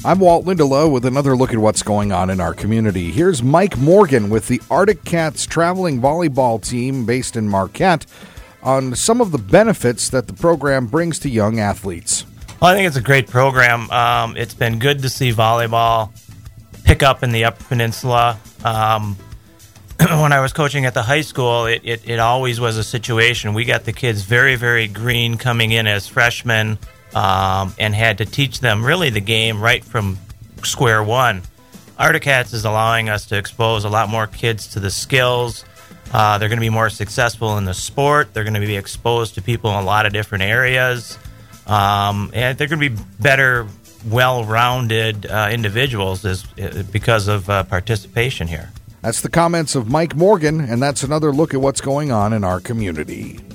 I'm Walt Lindelow with another look at what's going on in our community. Here's Mike Morgan with the Arctic Cats traveling volleyball team based in Marquette on some of the benefits that the program brings to young athletes. Well, I think it's a great program. It's been good to see volleyball pick up in the Upper Peninsula. When I was coaching at the high school, it always was a situation. We got the kids very, very green coming in as freshmen and had to teach them really the game right from square one. Arctic Cats is allowing us to expose a lot more kids to the skills. They're going to be more successful in the sport. They're going to be exposed to people in a lot of different areas. And they're going to be better, well-rounded individuals because of participation here. That's the comments of Mike Morgan, and that's another look at what's going on in our community.